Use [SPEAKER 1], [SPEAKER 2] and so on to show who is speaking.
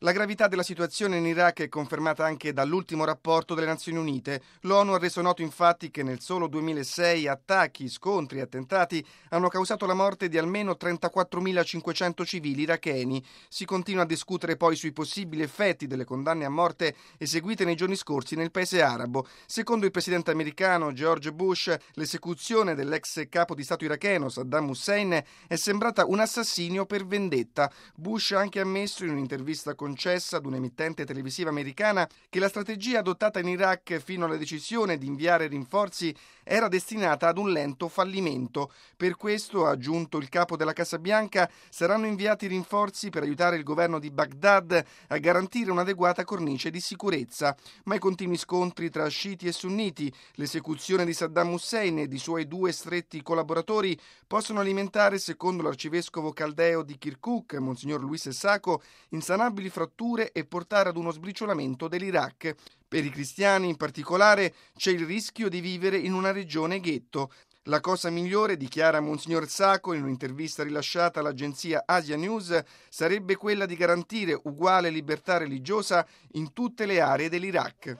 [SPEAKER 1] La gravità della situazione in Iraq è confermata anche dall'ultimo rapporto delle Nazioni Unite. L'ONU ha reso noto infatti che nel solo 2006 attacchi, scontri e attentati hanno causato la morte di almeno 34.500 civili iracheni. Si continua a discutere poi sui possibili effetti delle condanne a morte eseguite nei giorni scorsi nel paese arabo. Secondo il presidente americano George Bush, l'esecuzione dell'ex capo di Stato iracheno Saddam Hussein è sembrata un assassinio per vendetta. Bush ha anche ammesso in un'intervista concessa ad un'emittente televisiva americana che la strategia adottata in Iraq fino alla decisione di inviare rinforzi era destinata ad un lento fallimento. Per questo, ha aggiunto il capo della Casa Bianca, saranno inviati rinforzi per aiutare il governo di Baghdad a garantire un'adeguata cornice di sicurezza. Ma i continui scontri tra sciiti e sunniti, l'esecuzione di Saddam Hussein e di suoi due stretti collaboratori possono alimentare, secondo l'arcivescovo caldeo di Kirkuk, Monsignor Luis Sacco, insanabili fratture e portare ad uno sbriciolamento dell'Iraq. Per i cristiani in particolare c'è il rischio di vivere in una regione ghetto. La cosa migliore, dichiara Monsignor Sacco in un'intervista rilasciata all'agenzia Asia News, sarebbe quella di garantire uguale libertà religiosa in tutte le aree dell'Iraq.